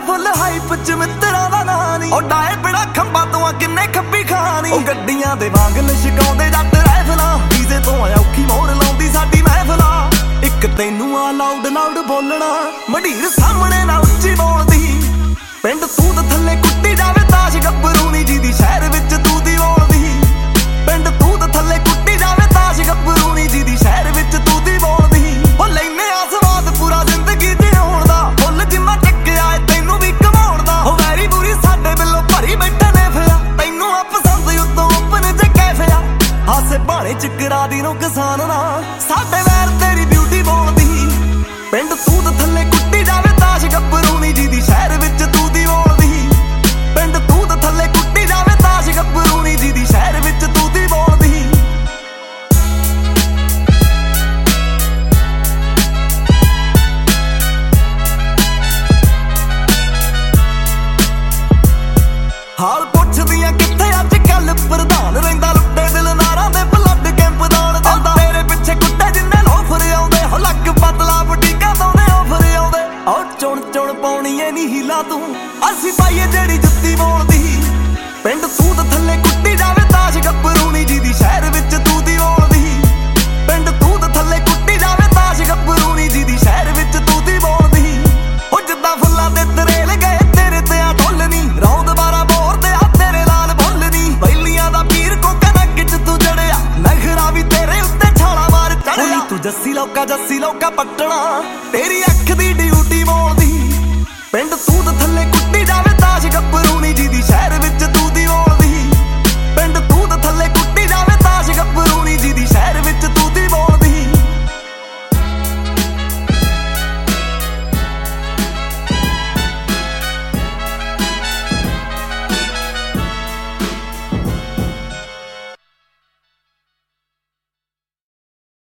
full hype च मित्तरां दा नां नी ओ डाए बड़ा खंबा तू किन्ने खब्बी खानी ओ गड्डियां दे वांग लिशकाउंदे जट राइफलां डीजे तो औखी मोर लाउंदी साडी महफिलां इक तैनू आ लाउड लाउड बोलना मंडीर सामने ना उच्ची बोलदी पिंड तूत थल्ले कुट्टी जावे ताश गब्बरू नी जी दी शहर विच तू दी बोलदी पिंड तूत थल्ले कुट्टी जावे ताश गब्बरू नी जी दी शहर विच तू दी बोलदी ओ लैने आ स्वाद पूरा जिंदगी जिउण दा फुल जिन्ना टक्किया ए तैनू भी कमाउण दा ओ वैरी बुरी साडे बिल्लो भरी बैठे ने फिर तैनू आ पसंद उत्तों ओपन जे कैफे आ हासे भाणे च करा दी नो किसान ना साडे वैर तेरी ब्यूटी बोलदी पिंड तूत थल्ले कुट्टी जावे ताश गब्बरू नी जी दी शहर विच तू दी बोलदी पिंड तूत थल्ले कुट्टी जावे ताश गब्बरू नी जी दी शहर विच तू दी बोलदी हाल पुछदियां कित्थे अज कल प्रधान रहिंदा लुट्टे दिल नारां दे ब्लड कैंप दान दिंदा तेरे पिछे कुत्ते जिन्ने लोफर आउंदे हो लग बदला बुटीका दोने ऑफर आउंदे ओ चुण चुण पाउणी ऐ नी हीला तू असी पाईए जेड़ी जुत्ती बोलदी पिंड तूत थल्ले कुट्टी जावे ताश गब्बरू नी जी दी शहर विच तू दी बोलदी पिंड तूत थल्ले कुट्टी जावे ताश गब्बरू नी जी दी शहर विच तू दी बोलदी ओ जिद्दां फुल्लां दे तरेल गए तेरे ते आ ढोल नी रौंद बारा बोर ते आ तेरे लाल बोल नी बैलियां दा पीर को कनक च तू जड़िया नखरा भी तेरे उत्ते छाला मार चढ़िया तू जस्सी लौका पट्टना तेरी अख दी ड्यूटी बोलदी पिंड तूत थल्ले कुट्टी जावे ताश गब्बरू नी जी दी शहर